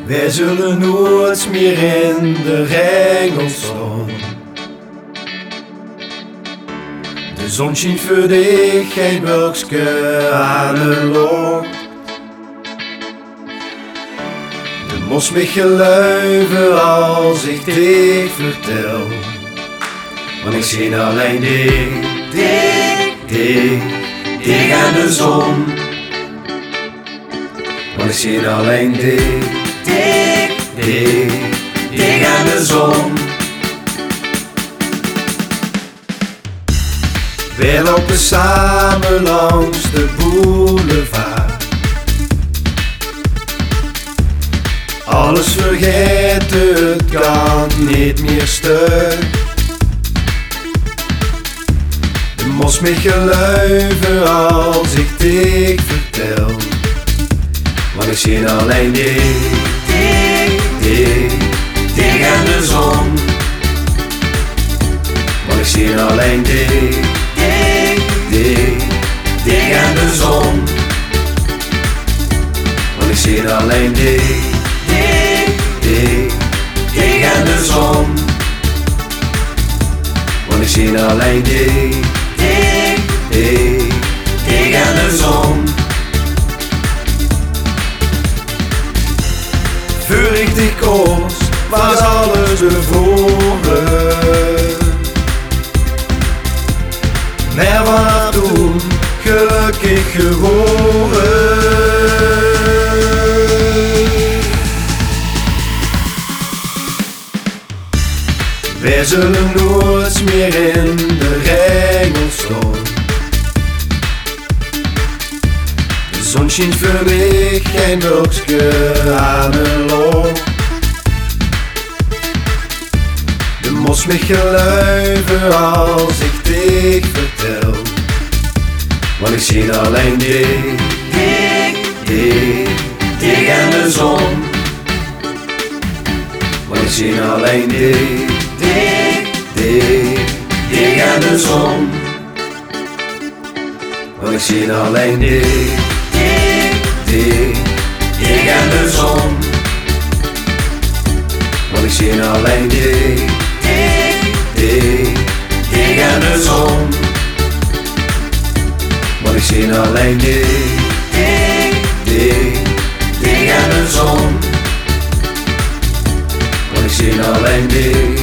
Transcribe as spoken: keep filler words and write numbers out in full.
Wij zullen nooit meer in de regel staan. De zon schijnt voor dich, geen wolkje aan de lucht. Je moest me geloven als ik dit vertel. Want ik zie alleen dich, dich, dich, dich aan de zon. Want ik zie alleen dich, dich, dich, dich aan de zon. We lopen samen langs de boulevard. Alles vergeten, het kan niet meer stuk. Je moest me geloven als ik dit vertel. Want ik zie alleen dich, dich, dich, dich aan de zon. Want ik zie alleen dich, dich, dich, dich aan de zon. Want ik zie alleen dich, dich, dich, dich aan de zon. Want ik zie alleen dich, dich, dich, dich aan de zon. Voor ik die koos, was alles bevroren. Maar vanaf toen gelukkig geworden. Wij zullen nooit meer in de regel staan. De zon schijnt voor mij, geen wolkje aan de lucht. Je moest me geloven als ik dit vertel. Want ik zie alleen dich, dich, dich, dich aan de zon. Want ik zie alleen dich, dich, dich, dich aan de zon. Want ik zie alleen dich, dich, dich, dich aan de zon. Want ik zie alleen dich, dich, dich, dich aan de zon. Want ik zie alleen dich, dich, dich, dich aan de zon. Want ik zie alleen dich.